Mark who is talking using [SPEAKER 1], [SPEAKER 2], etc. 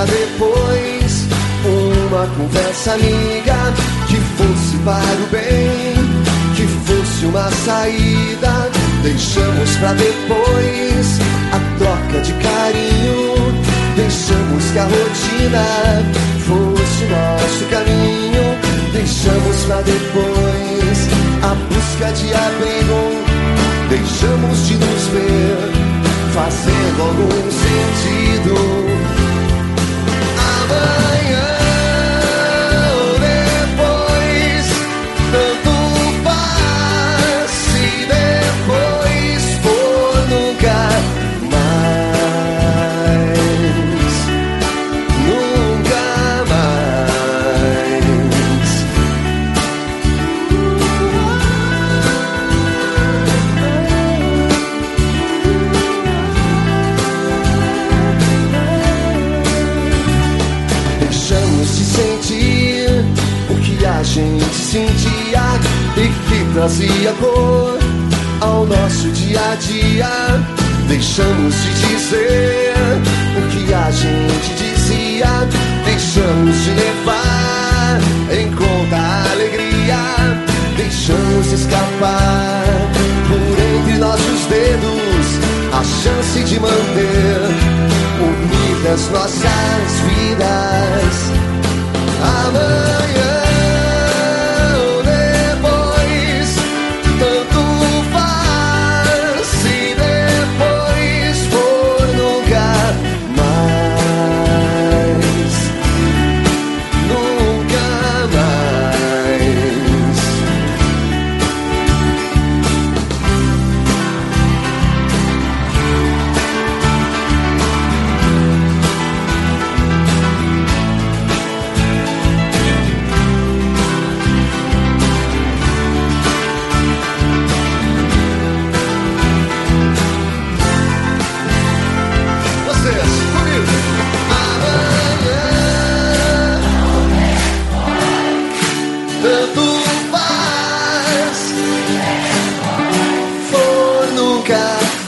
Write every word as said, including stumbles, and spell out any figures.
[SPEAKER 1] pra depois. Uma conversa amiga que fosse para o bem, que fosse uma saída. Deixamos pra depois a troca de carinho. Deixamos que a rotina fosse nosso caminho. Deixamos pra depois a busca de abrigo. Deixamos de nos ver fazendo algum sentido. Amanhã ou depois, tanto faz. Se depois for nunca mais, nunca mais. Deixamos de sentir o que a gente sentia e que trazia cor ao nosso dia a dia. Deixamos de dizer o que a gente dizia. Deixamos de levar em conta a alegria. Deixamos escapar por entre nossos dedos a chance de manter unidas nossas vidas. Amanhã ou depois, tanto faz. Se depois for nunca mais, nunca mais. Vocês, comigo. Amanhã, tanto faz. For nunca